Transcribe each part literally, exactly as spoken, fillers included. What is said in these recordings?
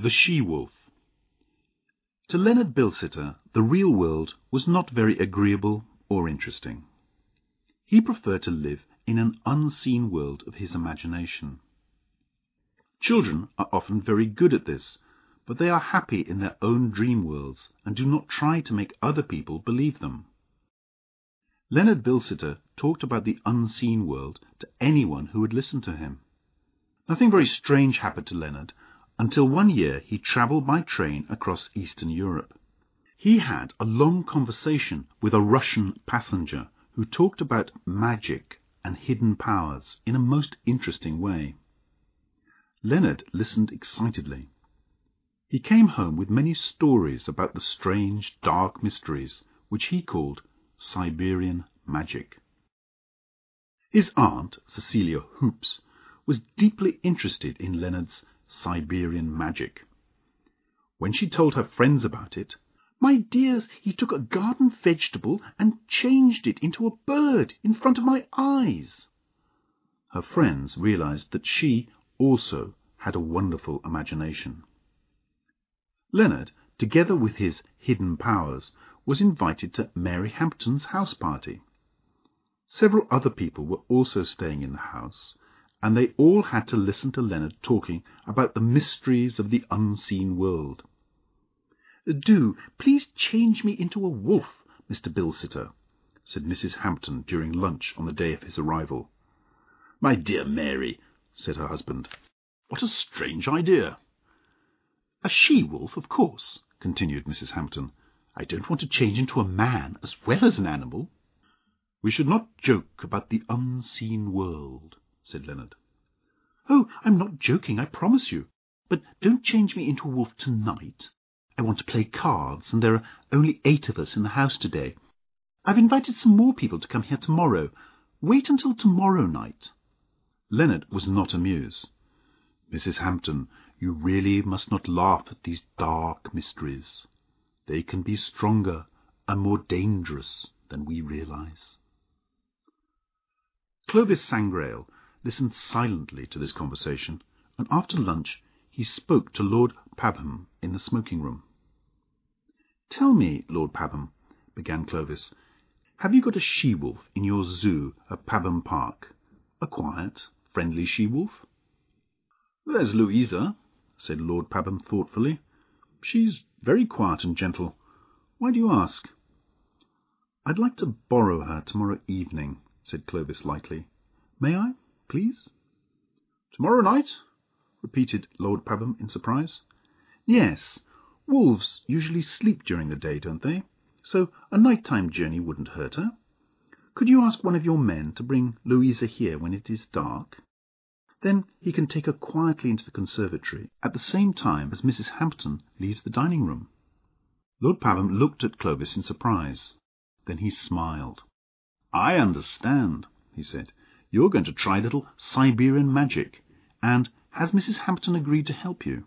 The She-Wolf. To Leonard Bilsiter, the real world was not very agreeable or interesting. He preferred to live in an unseen world of his imagination. Children are often very good at this, but they are happy in their own dream worlds and do not try to make other people believe them. Leonard Bilsiter talked about the unseen world to anyone who would listen to him. Nothing very strange happened to Leonard until one year he travelled by train across Eastern Europe. He had a long conversation with a Russian passenger who talked about magic and hidden powers in a most interesting way. Leonard listened excitedly. He came home with many stories about the strange, dark mysteries which he called Siberian magic. His aunt, Cecilia Hoops, was deeply interested in Leonard's Siberian magic. When she told her friends about it, "My dears, he took a garden vegetable and changed it into a bird in front of my eyes," her friends realized that she also had a wonderful imagination. Leonard, together with his hidden powers, was invited to Mary Hampton's house party. Several other people were also staying in the house, and they all had to listen to Leonard talking about the mysteries of the unseen world. "Do please change me into a wolf, Mister Bilsiter," said Missus Hampton during lunch on the day of his arrival. "My dear Mary," said her husband, "what a strange idea." "A she-wolf, of course," continued Missus Hampton. "I don't want to change into a man as well as an animal." "We should not joke about the unseen world," said Leonard. "Oh, I'm not joking, I promise you. But don't change me into a wolf tonight. I want to play cards, and there are only eight of us in the house today. I've invited some more people to come here tomorrow. Wait until tomorrow night." Leonard was not amused. "Missus Hampton, you really must not laugh at these dark mysteries. They can be stronger and more dangerous than we realize." Clovis Sangrail listened silently to this conversation, and after lunch he spoke to Lord Pabham in the smoking-room. "Tell me, Lord Pabham," began Clovis, "have you got a she-wolf in your zoo at Pabham Park? A quiet, friendly she-wolf?" "There's Louisa," said Lord Pabham thoughtfully. "She's very quiet and gentle. Why do you ask?" "I'd like to borrow her tomorrow evening," said Clovis lightly. "May I, please?" "Tomorrow night?" repeated Lord Pabham in surprise. "Yes. Wolves usually sleep during the day, don't they? So a night-time journey wouldn't hurt her. Could you ask one of your men to bring Louisa here when it is dark? Then he can take her quietly into the conservatory at the same time as Missus Hampton leaves the dining-room." Lord Pabham looked at Clovis in surprise. Then he smiled. "I understand," he said. "You're going to try a little Siberian magic. And has Missus Hampton agreed to help you?"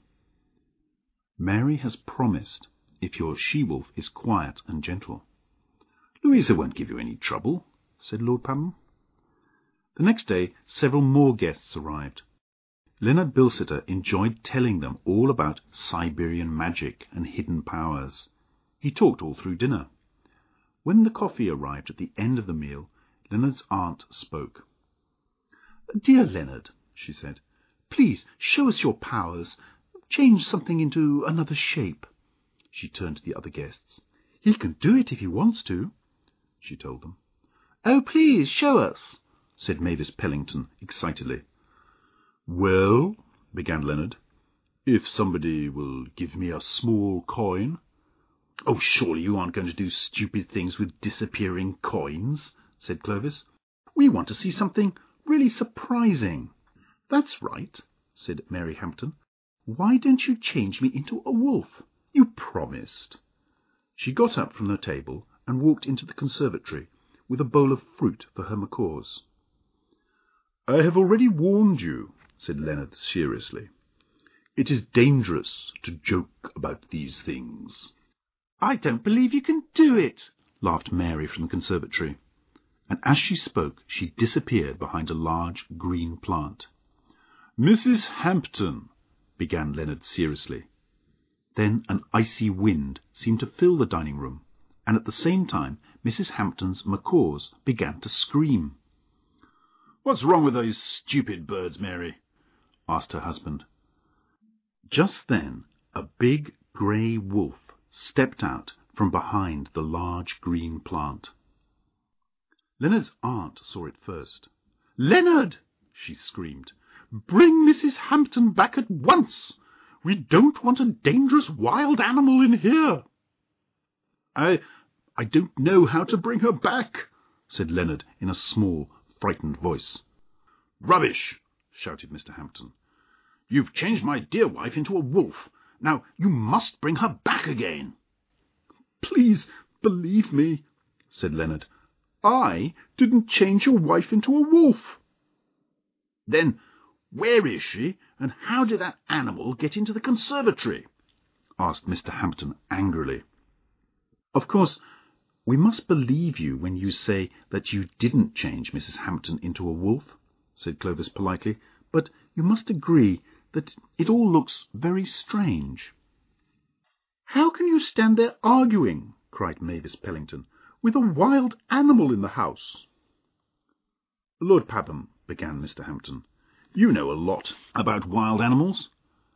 "Mary has promised, if your she-wolf is quiet and gentle." "Louisa won't give you any trouble," said Lord Pabham. The next day several more guests arrived. Leonard Bilsiter enjoyed telling them all about Siberian magic and hidden powers. He talked all through dinner. When the coffee arrived at the end of the meal, Leonard's aunt spoke. "Dear Leonard," she said, "please show us your powers. Change something into another shape." She turned to the other guests. "He can do it if he wants to," she told them. "Oh, please show us," said Mavis Pellington excitedly. "Well," began Leonard, "if somebody will give me a small coin—" "Oh, surely you aren't going to do stupid things with disappearing coins," said Clovis. "We want to see something really surprising." "That's right," said Mary Hampton. "Why don't you change me into a wolf? You promised." She got up from the table and walked into the conservatory with a bowl of fruit for her macaws. "I have already warned you," said Leonard seriously. "It is dangerous to joke about these things." "I don't believe you can do it," laughed Mary from the conservatory. And as she spoke, she disappeared behind a large green plant. "Missus Hampton," began Leonard seriously. Then an icy wind seemed to fill the dining room, and at the same time Missus Hampton's macaws began to scream. "What's wrong with those stupid birds, Mary?" asked her husband. Just then a big grey wolf stepped out from behind the large green plant. Leonard's aunt saw it first. "Leonard!" she screamed. "Bring Missus Hampton back at once! We don't want a dangerous wild animal in here." I I don't know how to bring her back," said Leonard in a small, frightened voice. "Rubbish!" shouted Mister Hampton. "You've changed my dear wife into a wolf. Now you must bring her back again." "Please believe me," said Leonard. "I didn't change your wife into a wolf." "Then where is she, and how did that animal get into the conservatory?" asked Mister Hampton angrily. "Of course, we must believe you when you say that you didn't change Missus Hampton into a wolf," said Clovis politely, "but you must agree that it all looks very strange." "How can you stand there arguing," cried Mavis Pellington, "with a wild animal in the house?" "Lord Papham," began Mister Hampton, "you know a lot about wild animals."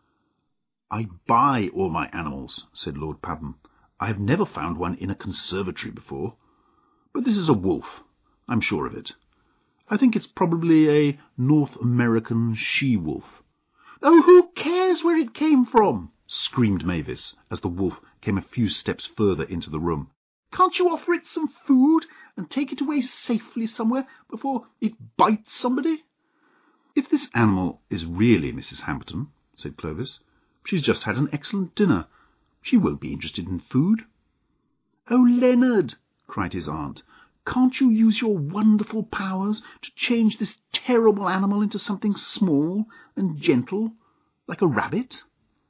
"I buy all my animals," said Lord Papham. "I have never found one in a conservatory before. But this is a wolf, I'm sure of it. I think it's probably a North American she-wolf." "Oh, who cares where it came from?" screamed Mavis, as the wolf came a few steps further into the room. "Can't you offer it some food, and take it away safely somewhere before it bites somebody?" "If this animal is really Missus Hampton," said Clovis, "she's just had an excellent dinner. She won't be interested in food." "Oh, Leonard," cried his aunt, "can't you use your wonderful powers to change this terrible animal into something small and gentle, like a rabbit?"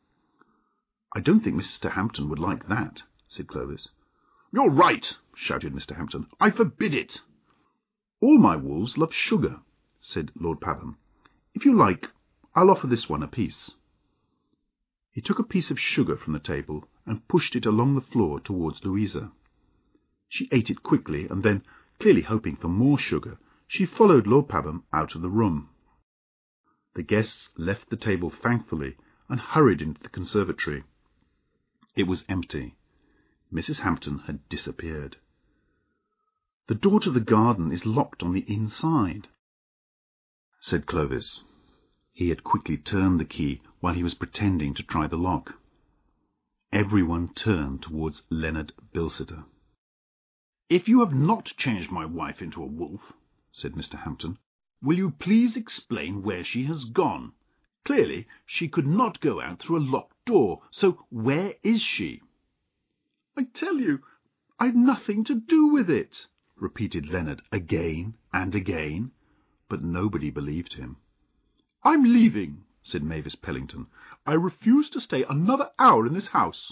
"I don't think Mister Hampton would like that," said Clovis. "You're right," shouted Mister Hampton. "I forbid it." "All my wolves love sugar," said Lord Papham. "If you like, I'll offer this one a piece." He took a piece of sugar from the table and pushed it along the floor towards Louisa. She ate it quickly, and then, clearly hoping for more sugar, she followed Lord Papham out of the room. The guests left the table thankfully and hurried into the conservatory. It was empty. Missus Hampton had disappeared. "The door to the garden is locked on the inside," said Clovis. He had quickly turned the key while he was pretending to try the lock. Everyone turned towards Leonard Bilsiter. "If you have not changed my wife into a wolf," said Mister Hampton, "will you please explain where she has gone? Clearly she could not go out through a locked door, so where is she?" "I tell you, I've nothing to do with it," repeated Leonard again and again, but nobody believed him. "I'm leaving," said Mavis Pellington. "I refuse to stay another hour in this house."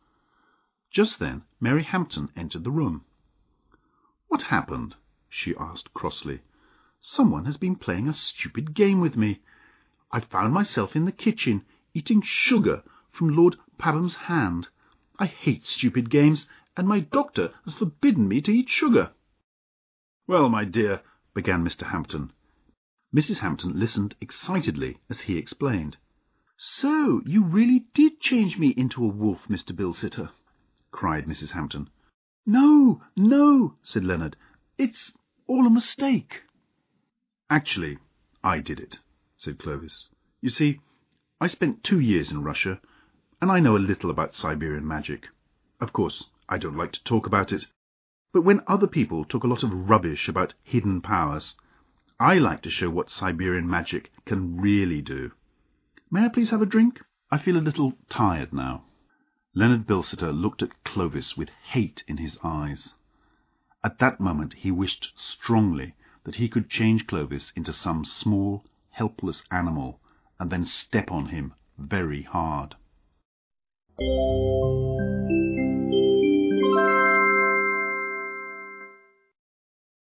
Just then Mary Hampton entered the room. "What happened?" she asked crossly. "Someone has been playing a stupid game with me. I found myself in the kitchen, eating sugar from Lord Pabham's hand. I hate stupid games, and my doctor has forbidden me to eat sugar." "Well, my dear," began Mister Hampton. Missus Hampton listened excitedly as he explained. "So you really did change me into a wolf, Mister Bilsiter?" cried Missus Hampton. "No, no," said Leonard. "It's all a mistake." "Actually, I did it," said Clovis. "You see, I spent two years in Russia, and I know a little about Siberian magic. Of course, I don't like to talk about it, but when other people talk a lot of rubbish about hidden powers, I like to show what Siberian magic can really do. May I please have a drink? I feel a little tired now." Leonard Bilsiter looked at Clovis with hate in his eyes. At that moment he wished strongly that he could change Clovis into some small, helpless animal, and then step on him very hard.